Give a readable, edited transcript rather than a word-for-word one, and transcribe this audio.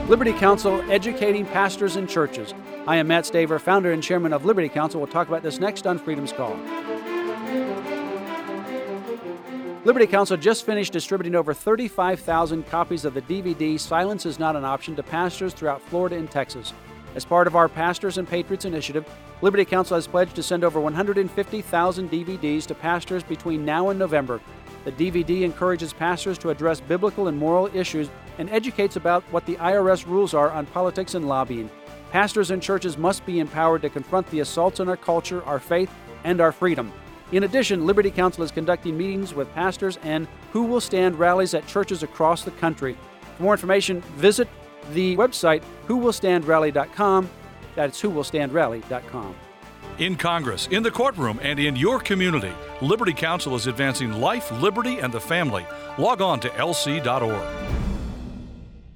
Liberty Counsel, educating pastors and churches. I am Matt Staver, founder and chairman of Liberty Counsel. We'll talk about this next on Freedom's Call. Liberty Counsel just finished distributing over 35,000 copies of the DVD Silence is Not an Option to pastors throughout Florida and Texas. As part of our Pastors and Patriots initiative, Liberty Counsel has pledged to send over 150,000 DVDs to pastors between now and November. The DVD encourages pastors to address biblical and moral issues and educates about what the IRS rules are on politics and lobbying. Pastors and churches must be empowered to confront the assaults on our culture, our faith, and our freedom. In addition, Liberty Counsel is conducting meetings with pastors and Who Will Stand rallies at churches across the country. For more information, visit the website whowillstandraally.com. That's whowillstandraally.com. In Congress, in the courtroom, and in your community, Liberty Counsel is advancing life, liberty, and the family. Log on to lc.org.